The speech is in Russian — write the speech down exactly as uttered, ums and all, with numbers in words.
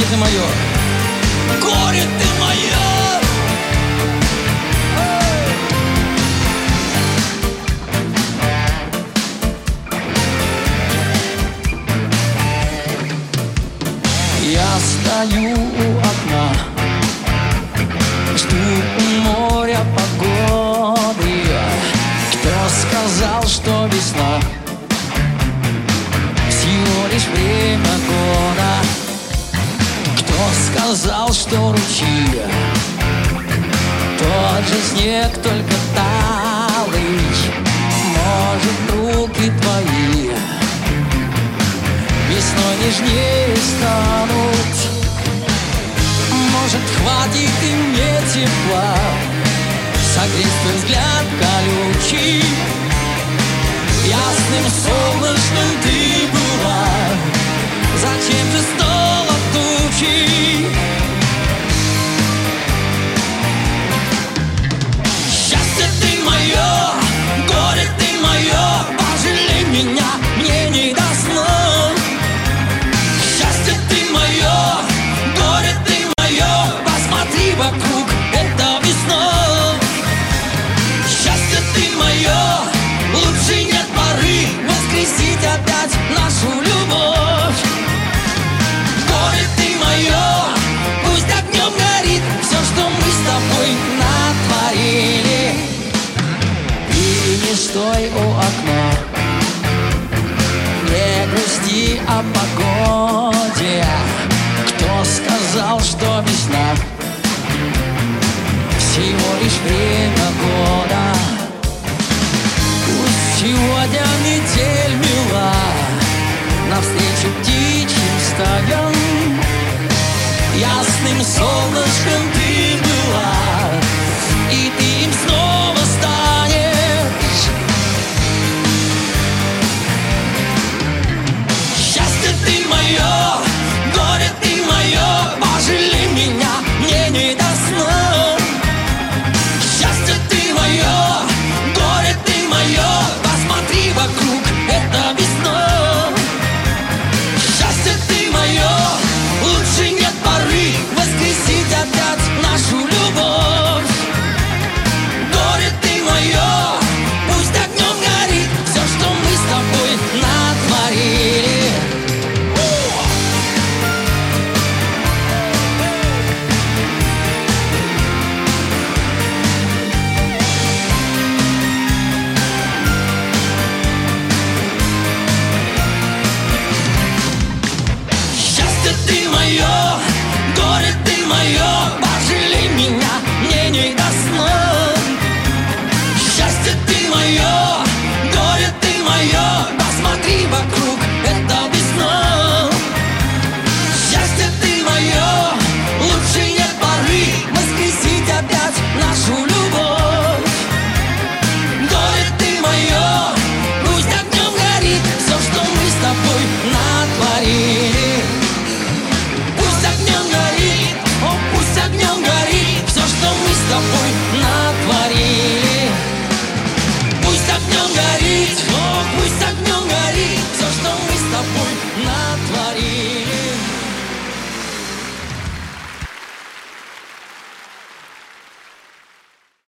Счастье ты мое, горе ты мое. Я стою у окна, жду у моря погоды. Кто сказал, что весна всего лишь время года? Кто сказал, что ручьи тот же снег, только талый? Может, руки твои весной нежнее станут? Может, хватит и мне тепла, согреть твой взгляд колючий. Ясным солнечным ты была, зачем же стала тучей? Счастье ты мое, горе ты мое, пожалей меня, мне не до сна. Счастье ты мое, горе ты мое, посмотри вокруг, это весна. Счастье ты мое, лучше нет поры воскресить опять нашу любовь. Горе ты мое, пусть огнем горит все, что мы с тобой натворили. И не стой у окна, не грусти о погоде. Кто сказал, что весна всего лишь время?